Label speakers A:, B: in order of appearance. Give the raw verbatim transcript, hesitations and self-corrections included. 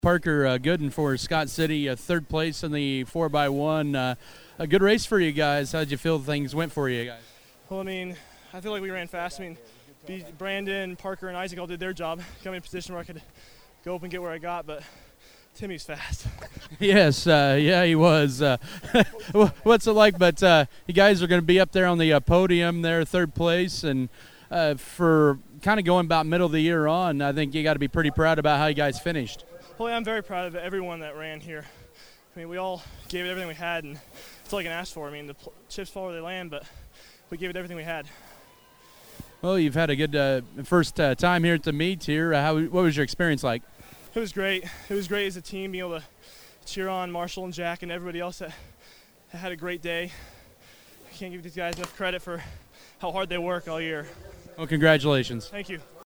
A: Parker uh, Gooden for Scott City, uh, third place in the four by one. Uh, a good race for you guys. How'd you feel things went for you guys?
B: Well, I mean, I feel like we ran fast. I mean, B- Brandon, Parker, and Isaac all did their job. Got me in a position where I could go up and get where I got, but Timmy's fast.
A: Yes, uh, yeah, he was. Uh, what's it like? But uh, you guys are going to be up there on the uh, podium there, third place, and uh, for kind of going about middle of the year on, I think you got to be pretty proud about how you guys finished.
B: Well, yeah, I'm very proud of everyone that ran here. I mean, we all gave it everything we had, and it's all I can ask for. I mean, the pl- chips fall where they land, but we gave it everything we had.
A: Well, you've had a good uh, first uh, time here at the meet here. Uh, how, what was your experience like?
B: It was great. It was great as a team, being able to cheer on Marshall and Jack and everybody else that had a great day. I can't give these guys enough credit for how hard they work all year.
A: Well, congratulations.
B: Thank you.